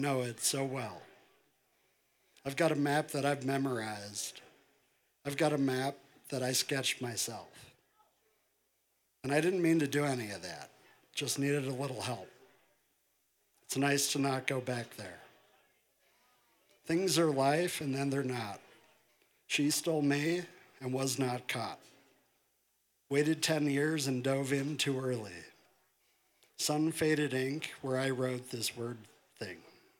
know it so well. I've got a map that I've memorized. I've got a map that I sketched myself. And I didn't mean to do any of that, just needed a little help. It's nice to not go back there. Things are life and then they're not. She stole me and was not caught. Waited 10 years and dove in too early. Sun faded ink where I wrote this word thing.